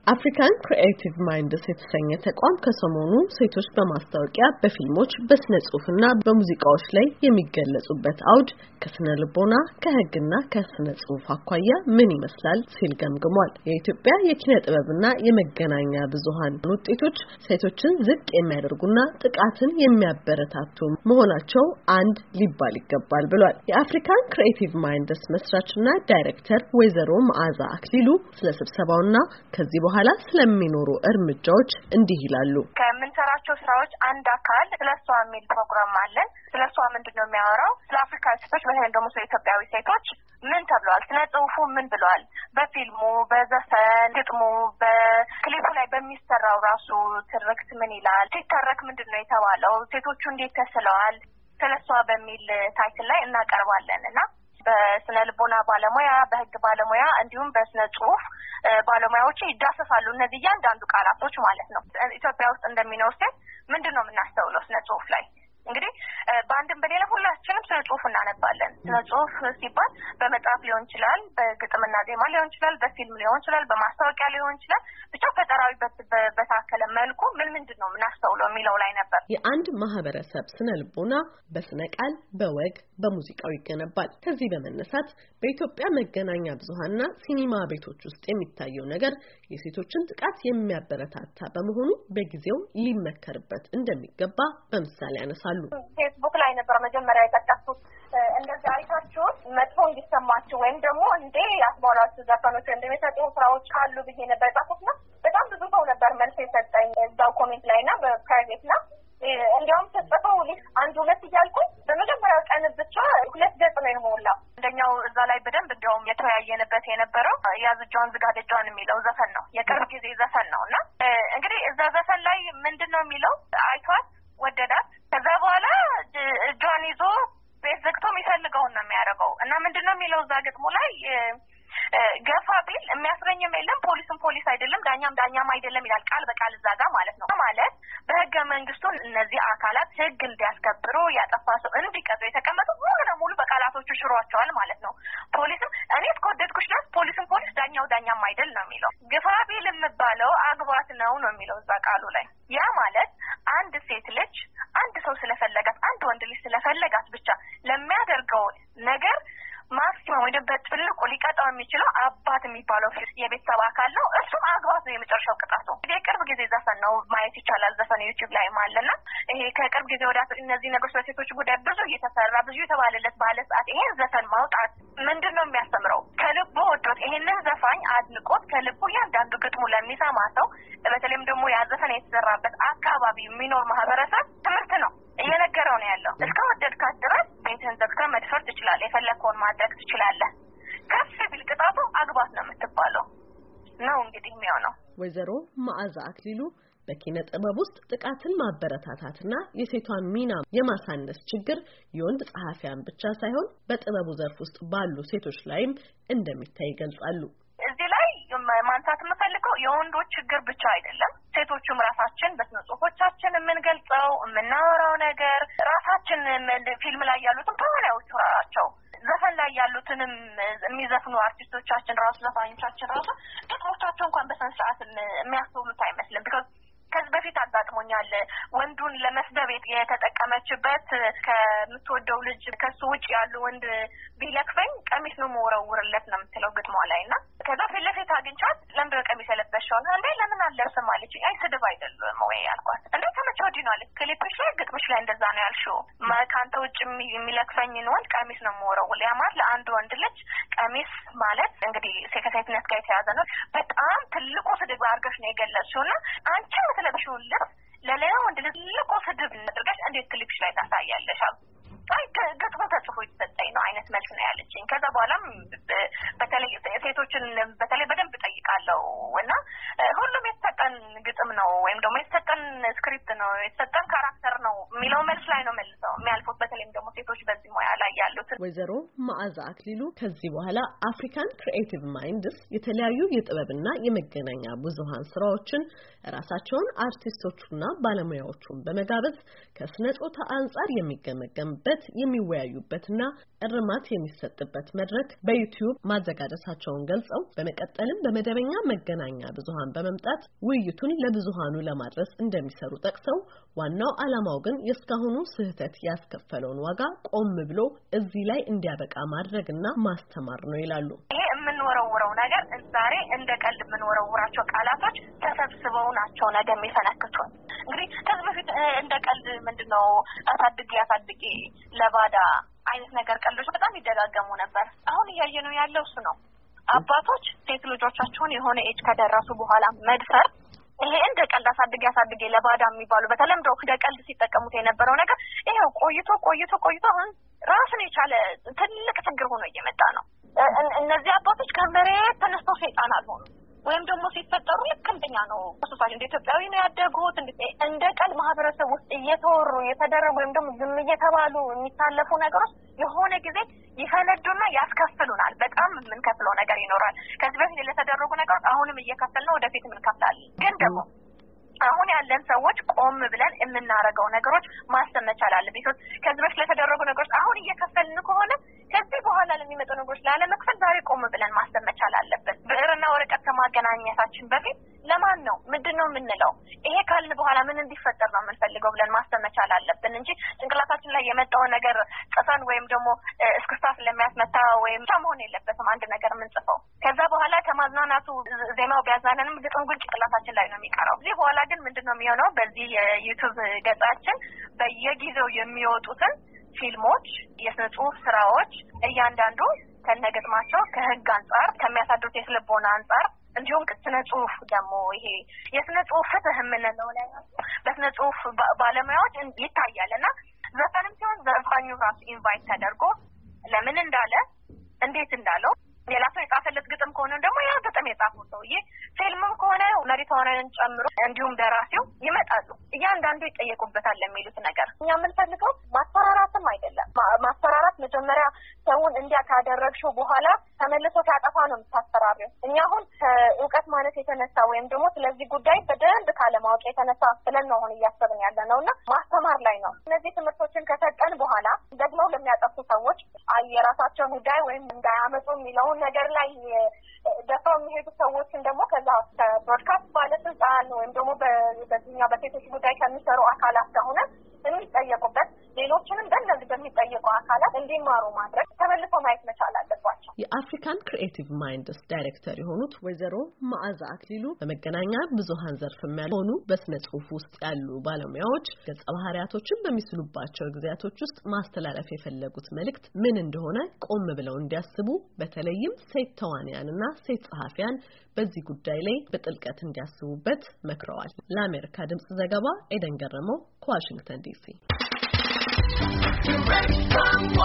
አፍሪካን ክሪኤቲቭ ማይንድስ የተሰኘ ተቋም ከሰሞኑ ሴቶች በማስታወቂያ በፊልሞች በስነ ጽሁፍና በሙዚቃዎች ላይ የሚገለጹበት አውድ ከስነ ልቦና ከህግና ከስነ ጽሁፍ አኳያ ምን ይመስላል ሲል ገምግሟል። የኢትዮጵያ የኪነ ጥበብና የመገናኛ ብዙሃን ውጤቶች ሴቶችን ዝቅ የሚያደርጉና ጥቃትን የሚያበረታቱ መሆናቸው አንድ ሊባል ይገባል ብሏል። የአፍሪካን ክሪኤቲቭ ማይንድስ መስራችና ዳይሬክተር ወይዘሮ መዓዛ አክሊሉ ስለ ስብሰባውና ከዚህ በኋላ ስለሚኖሩ እርምጃዎች እንዲህ ይላሉ። ከምንሰራቸው ስራዎች አንድ አካል ስለሷ የሚል ፕሮግራም አለን። ስለሷ ምንድነው የሚያወራው? ስለ አፍሪካ ሴቶች በተለይ ደግሞ ስለ ኢትዮጵያዊ ሴቶች ምን ተብሏል? ስለ ጽሁፉ ምን ብሏል? በፊልሙ፣ በዘፈን፣ ግጥሙ፣ በክሊፑ ላይ በሚሰራው ራሱ ትርክት ምን ይላል? ሲተረክ ምንድነው የተባለው? ሴቶቹ እንዴት ተስለዋል? ስለሷ በሚል ታይትል ላይ እናቀርባለን እና በስነ ልቦና ባለሙያ፣ በህግ ባለሙያ እንዲሁም በስነ ጽሁፍ ባለሙያዎች ይዳሰሳሉ። እነዚህ እያንዳንዱ ቃላቶች ማለት ነው። ኢትዮጵያ ውስጥ እንደሚኖር ሴት ምንድነው የምናስተውለው ስነ ጽሁፍ ላይ? እንግዲህ በአንድም በሌላ ሁላችንም ስነ ጽሁፍ እናነባለን። ስነ ጽሁፍ ሲባል በመጽሐፍ ሊሆን ይችላል፣ በግጥምና ዜማ ሊሆን ይችላል፣ በፊልም ሊሆን ይችላል፣ በማስታወቂያ ሊሆን ይችላል። ብቻ ፈጠራዊ በታከለ መልኩ ምንድነው የምናስተውለው የሚለው ላይ ነበር። የአንድ ማህበረሰብ ስነ ልቦና በስነ ቃል፣ በወግ፣ በሙዚቃው ይገነባል። ከዚህ በመነሳት በኢትዮጵያ መገናኛ ብዙሃንና ሲኒማ ቤቶች ውስጥ የሚታየው ነገር የሴቶችን ጥቃት የሚያበረታታ በመሆኑ በጊዜው ሊመከርበት እንደሚገባ በምሳሌ ያነሳሉ። ፌስቡክ ላይ ነበር መጀመሪያ የጠቀስኩት። እንደዚህ አይታችሁት መጥፎ እንዲሰማችሁ ወይም ደግሞ እንዴ ያስባላችሁ ዘፈኖች እንደሚሰጡ ስራዎች ካሉ ብዬ ነበር የጻፍኩትና በጣም ብዙ ሰው ነበር መልስ የሰጠኝ እዛው ኮሜንት ላይና በፕራይቬትና እንዲያውም ተጽፈው አንድ ሁለት እያልኩ በመጀመሪያው ቀን ብቻ 2 ገጽ ነው የሞላው። አንደኛው እዛ ላይ በደንብ እንዲያውም የተወያየንበት የነበረው ያዝጇን ዝጋደጇን የሚለው ዘፈን ነው። የቅርብ ጊዜ ዘፈን ነው እና እንግዲህ እዛ ዘፈን ላይ ምንድነው የሚለው? አይቷት ወደዳት፣ ከዛ በኋላ እጇን ይዞ ቤት ዘግቶ የሚፈልገውን ነው የሚያደርገው እና ምንድነው የሚለው እዛ ግጥሙ ላይ ገፋ ቢል የሚያስረኝም የለም፣ ፖሊስም ፖሊስ አይደለም፣ ዳኛም አይደለም ይላል ቃል በቃል እዛ ጋር ማለት ነው። ማለት በህገ መንግስቱ እነዚህ አካላት ህግ እንዲያስከብሩ ያጠፋ ሰው እንዲቀጡ የተቀመጡ ሙሉ ለሙሉ በቃላቶቹ ሽሯቸዋል ማለት ነው። ፖሊስም እኔ እስከወደድኩሽ ድረስ ፖሊስም ፖሊስ ዳኛም አይደል ነው የሚለው። ገፋ ቢል የምባለው አግባት ነው የሚለው እዛ ቃሉ ላይ። ያ ማለት አንድ ሴት ልጅ አንድ ሰው ስለፈለጋት አንድ ወንድ ልጅ ስለፈለጋት ብቻ ለሚያደርገው ነገር ማክሲመም ወይ በትልቁ ሊቀጣው የሚችለው አባት የሚባለው የቤተሰብ አካል ነው። እሱም አግባት ነው የመጨረሻው ቅጣት ነው። የቅርብ ጊዜ ዘፈን ነው ማየት ይቻላል። ዘፈን ዩቲዩብ ላይ ማለና ይሄ ከቅርብ ጊዜ ወዲያ እነዚህ ነገሮች በሴቶች ጉዳይ ብዙ እየተሰራ ብዙ የተባለለት ባለ ሰዓት ይሄን ዘፈን ማውጣት ምንድነው የሚያስተምረው? ከልቡ ወዶት ይሄንን ዘፋኝ አድንቆት ከልቡ ያንዳንዱ ግጥሙ ለሚሰማ ሰው በተለይም ደግሞ ያ ዘፈን የተሰራበት አካባቢ የሚኖር ማህበረሰብ ትምህርት ነው እየነገረው ነው ያለው። እስከወደድካት ድረስ ቤትህን ዘግተህ መድፈር ትችላለህ፣ የፈለግከውን ማድረግ ትችላለህ። ከፍ ቢል ቅጣቱ አግባት ነው የምትባለው ነው እንግዲህ የሚሆነው። ወይዘሮ መዓዛ አክሊሉ በኪነ ጥበብ ውስጥ ጥቃትን ማበረታታትና የሴቷን ሚና የማሳነስ ችግር የወንድ ጸሐፊያን ብቻ ሳይሆን በጥበቡ ዘርፍ ውስጥ ባሉ ሴቶች ላይም እንደሚታይ ይገልጻሉ። እዚህ ላይ ማንሳት የምፈልገው የወንዶች ችግር ብቻ አይደለም። ሴቶቹም ራሳችን በስነ ጽሁፎቻችን የምንገልጸው የምናወራው ነገር ራሳችን ፊልም ላይ ያሉትን ተዋናዮች ራሳቸው ዘፈን ላይ ያሉትንም የሚዘፍኑ አርቲስቶቻችን ራሱ ዘፋኞቻችን ራሱ ጥቅሞቻቸው እንኳን በስነ ስርዓት የሚያስተውሉት አይመስልም። ከዚህ በፊት አጋጥሞኛል። ወንዱን ለመስደብ የተጠቀመችበት ከምትወደው ልጅ ከሱ ውጭ ያሉ ወንድ ቢለክፈኝ ቀሚስ ነው መወረውርለት ነው የምትለው ግጥሟ ላይ እና ከዛ ፊት ለፊት አግኝቻት ለምንድነው ቀሚስ የለበሽው? እንዴ ለምን አለብስም አለችኝ። አይ ስድብ አይደለም ወይ አልኳት። እንዴ ተመቼ ወዲህ ነው አለች። ክሊፕሽ ላይ ግጥምሽ ላይ እንደዛ ነው ያልሽው። ከአንተ ውጭ የሚለክፈኝን ወንድ ቀሚስ ነው መወረውር። ያ ማለት ለአንድ ወንድ ልጅ ቀሚስ ማለት እንግዲህ ከሴትነት ጋር የተያዘ ነው። በጣም ትልቁ ስድብ አድርገሽ ነው የገለጽሽው እና አንቺ የምትለብሽውን ልብስ ለሌላ ወንድ ልጅ ትልቁ ስድብ አድርገሽ እንዴት ክሊፕሽ ላይ ታሳያለሽ? አይ ግጥሙ ተጽፎ የተሰጠኝ ነው አይነት መልስ ነው ያለችኝ። ከዛ በኋላም በተለይ ሴቶችን በተለይ በደንብ ጠይቃለሁ እና ሁሉም የተሰጠን ግጥም ነው ወይም ደግሞ የተሰጠን ስክሪፕት ነው የተሰጠን ካራክተር ነው የሚለው መልስ ላይ ነው መልሰው የሚያልፉት በተለይም ደግሞ ሴቶች በዚህ ሙያ ላይ ያሉት። ወይዘሮ መዓዛ አክሊሉ ከዚህ በኋላ አፍሪካን ክሪኤቲቭ ማይንድስ የተለያዩ የጥበብና የመገናኛ ብዙሃን ስራዎችን ራሳቸውን አርቲስቶቹና ባለሙያዎቹን በመጋበዝ ከስነ ጾታ አንጻር የሚገመገምበት የሚወያዩበትና እርማት የሚሰጥበት መድረክ በዩቲዩብ ማዘጋጀታቸውን ገልጸው በመቀጠልም በመደበኛ መገናኛ ብዙሃን በመምጣት ውይይቱን ለብዙሃኑ ለማድረስ እንደሚሰሩ ጠቅሰው ዋናው ዓላማው ግን የስካሁኑ ስህተት ያስከፈለውን ዋጋ ቆም ብሎ እዚህ ላይ እንዲያበቃ ማድረግና ማስተማር ነው ይላሉ። ይሄ የምንወረውረው ነገር ዛሬ እንደ ቀልድ የምንወረውራቸው ቃላቶች ተሰብስበው ናቸው ነገ የሚፈነክቱን። እንግዲህ ከዚህ በፊት እንደ ቀልድ ምንድነው አሳድጌ ለባዳ አይነት ነገር ቀልዶች በጣም ይደጋገሙ ነበር። አሁን እያየነው ያለው እሱ ነው። አባቶች ሴት ልጆቻቸውን የሆነ ኤጅ ከደረሱ በኋላ መድፈር ይሄ እንደ ቀልድ አሳድጌ ለባዳ የሚባሉ በተለምዶ እንደ ቀልድ ሲጠቀሙት የነበረው ነገር ይሄው ቆይቶ አሁን ራስን የቻለ ትልቅ ችግር ሆኖ እየመጣ ነው። እነዚህ አባቶች ከመሬት ተነስተው ሰይጣን አልሆኑ ወይም ደግሞ ሲፈጠሩ ልክ እንደኛ ነው። ሶሳይቲ እንደ ኢትዮጵያዊ ነው ያደጉት። እንደ ቀልድ ማህበረሰብ ውስጥ እየተወሩ የተደረጉ ወይም ደግሞ ዝም እየተባሉ የሚታለፉ ነገሮች የሆነ ጊዜ ይፈነዱና ያስከፍሉናል። በጣም የምንከፍለው ነገር ይኖራል። ከዚህ በፊት ለተደረጉ ነገሮች አሁንም እየከፈልን ወደፊት እንከፍላለን። ግን ደግሞ አሁን ያለን ሰዎች ቆም ብለን የምናረገው ነገሮች ማሰብ መቻል አለብን። ከዚህ በፊት ለተደረጉ ነገሮች አሁን እየከፈልን ከሆነ ከዚህ በኋላ ለሚመጡ ነገሮች ላለመክፈል ዛሬ ቆም ብለን ማሰብ መቻል አለብን። ብዕርና ወረቀት ከማገናኘታችን በፊት ለማን ነው ምንድነው የምንለው? ይሄ ካልን በኋላ ምን እንዲፈጠር ነው የምንፈልገው ብለን ማሰብ መቻል አለብን እንጂ ጭንቅላታችን ላይ የመጣውን ነገር ጽፈን ወይም ደግሞ እስክስታ ስለሚያስመታ ወይም መሆን የለበትም አንድ ነገር የምንጽፈው። ከዛ በኋላ ከማዝናናቱ ዜማው ቢያዝናናንም ግጥም ግን ጭንቅላታችን ላይ ነው የሚቀረው። እዚህ በኋላ ግን ምንድነው የሚሆነው? በዚህ የዩቲዩብ ገጻችን በየጊዜው የሚወጡትን ፊልሞች፣ የስነ ጽሁፍ ስራዎች እያንዳንዱ ከነገጥማቸው ከህግ አንጻር ከሚያሳድሩት የስልቦና አንጻር እንዲሁም ስነ ጽሁፍ ደግሞ ይሄ የስነ ጽሁፍ ፍትህ የምንለው ላይ በስነ ጽሁፍ ባለሙያዎች ይታያልና ዘፈንም ሲሆን ዘፋኙ ራሱ ኢንቫይት ተደርጎ ለምን እንዳለ እንዴት እንዳለው ሌላ ሰው የጻፈለት ግጥም ከሆነ ደግሞ ያ ግጥም የጻፈው ሰውዬ ፊልምም ከሆነ መሪ ተዋናዮችን ጨምሮ እንዲሁም ደራሲው ይመጣሉ። እያንዳንዱ ይጠየቁበታል የሚሉት ነገር እኛ የምንፈልገው ማስፈራራትም አይደለም። ማስፈራራት መጀመሪያ ሰውን እንዲያ ካደረግሽው በኋላ ተመልሶ ካጠፋ ነው የምታስፈራሪው። እኛ አሁን ከእውቀት ማለት የተነሳ ወይም ደግሞ ስለዚህ ጉዳይ በደንብ ካለማወቅ የተነሳ ብለን ነው አሁን እያሰብን ያለ ነውና ማስተማር ላይ ነው። እነዚህ ትምህርቶችን ከሰጠን በኋላ ደግሞ ለሚያጠፉ ሰዎች የራሳቸውን ጉዳይ ወይም እንዳያመጡ የሚለውን ነገር ላይ ደፋው የሚሄዱ ሰዎችን ደግሞ ከዛ ከብሮድካስት ባለስልጣን ወይም ደግሞ በዚህኛው በሴቶች ጉዳይ ከሚሰሩ አካላት ከሆነ የሚጠየቁበት ሌሎችንም በእነዚህ በሚጠየቁ አካላት እንዲማሩ ማድረግ ተመልሶ ማየት መቻል አለባቸው። የአፍሪካን ክሪኤቲቭ ማይንድስ ዳይሬክተር የሆኑት ወይዘሮ መዓዛ አክሊሉ በመገናኛ ብዙሃን ዘርፍ ያልሆኑ በስነ ጽሁፍ ውስጥ ያሉ ባለሙያዎች ገጸ ባህሪያቶችን በሚስሉባቸው ጊዜያቶች ውስጥ ማስተላለፍ የፈለጉት መልእክት ምን እንደሆነ ቆም ብለው እንዲያስቡ በተለይም ሴት ተዋንያንና ሴት ጸሐፊያን በዚህ ጉዳይ ላይ በጥልቀት እንዲያስቡበት መክረዋል። ለአሜሪካ ድምጽ ዘገባ ኤደን ገረመው ከዋሽንግተን ዲሲ